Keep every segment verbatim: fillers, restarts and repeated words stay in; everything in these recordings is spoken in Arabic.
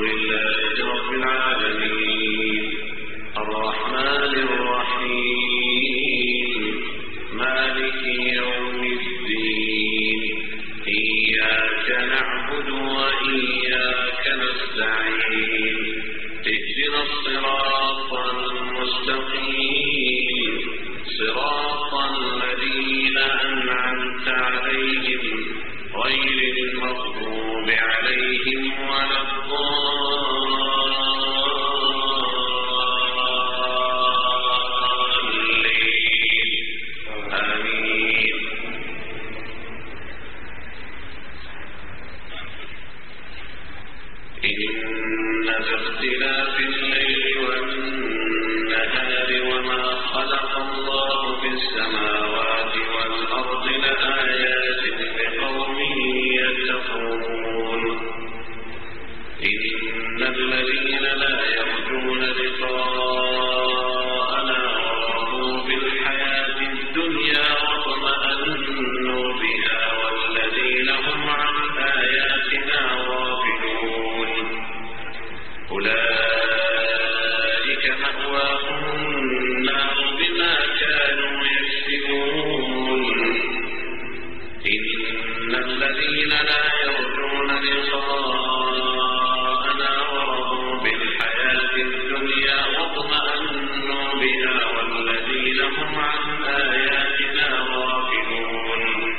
لله رب العالمين الرحمن الرحيم مالك يوم الدين إياك نعبد وإياك نستعين اهدنا الصراط المستقيم صراط الذين أنعمت عليهم غير المغضوب عليهم ولا الضالين آمين. إن في اختلاف الليل والنهار وما خلق الله في السماوات والأرض لآيات لقوم يتقون. إن الذين لا يرجون لقاءنا ورضوا بالحياة الدنيا واطمأنوا بها والذين هم عن آياتنا غافلون أولئك مأواهم النار بما كانوا يكسبون. إن الذين لا يرجون لقاءنا ورضوا بالحياة الدنيا واطمأنوا بها والذين هم عن آياتنا غافلون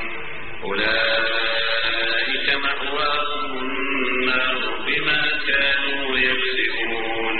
أولئك مأواهم النار بما كانوا يكسبون.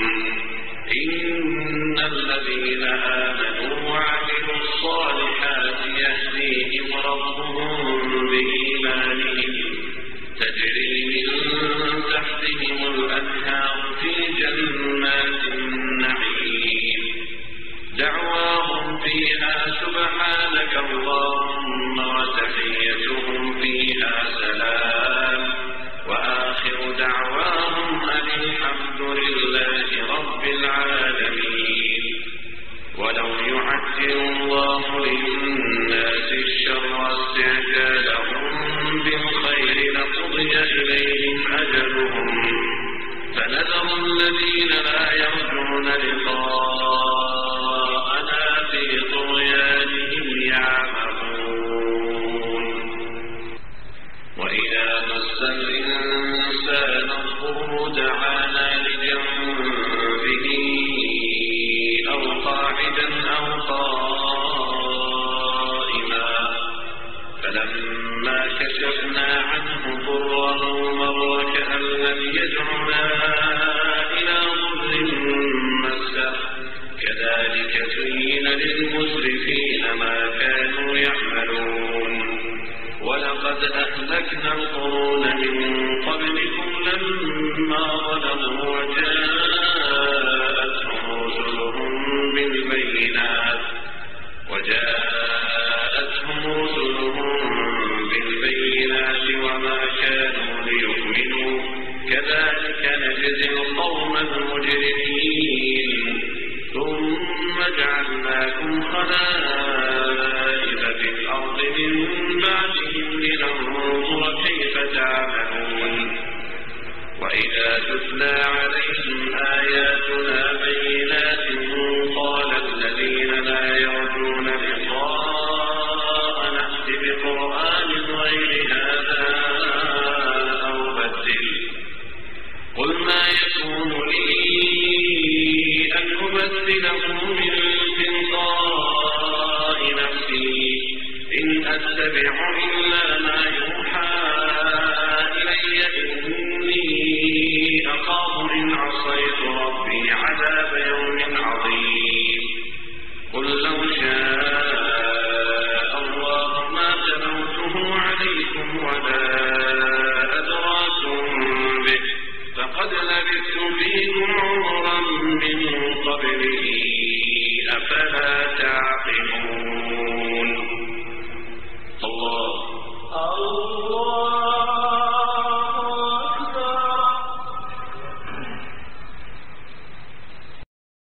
إن الذين آمنوا وعملوا الصالحات يهديهم ربهم بإيمانهم تجري من تحتهم الأنهار في جنات النعيم دعواهم فيها سبحانك اللهم وتحيتهم فيها سلام وآخر دعواهم أن الحمد لله رب العالمين. ولو يعجل الله للناس الشر استعجالهم بالخير لقضي إليهم أجلهم فنذر الذين لا يرجون لقاءنا في طغيانهم يعمهون. وإذا مس الإنسان الضر دعانا لجنبه أو قاعدا أو قائما فلما كشفنا عنه ضره مر كأن لم يدعنا إلى ضر مسه كذلك زين للمسرفين ما كانوا يعملون. ولقد أهلكنا القرون من قبلكم لما ظلموا وجاءتهم رسلهم بالبينات وجاءتهم رسلهم بالبينات وما كانوا ليؤمنوا كذلك نجزي القوم المجرمين. ثم جعلناكم خلائف في الأرض من بعدهم لننظر كيف تعملون. وإذا تتلى عليهم آياتنا بينات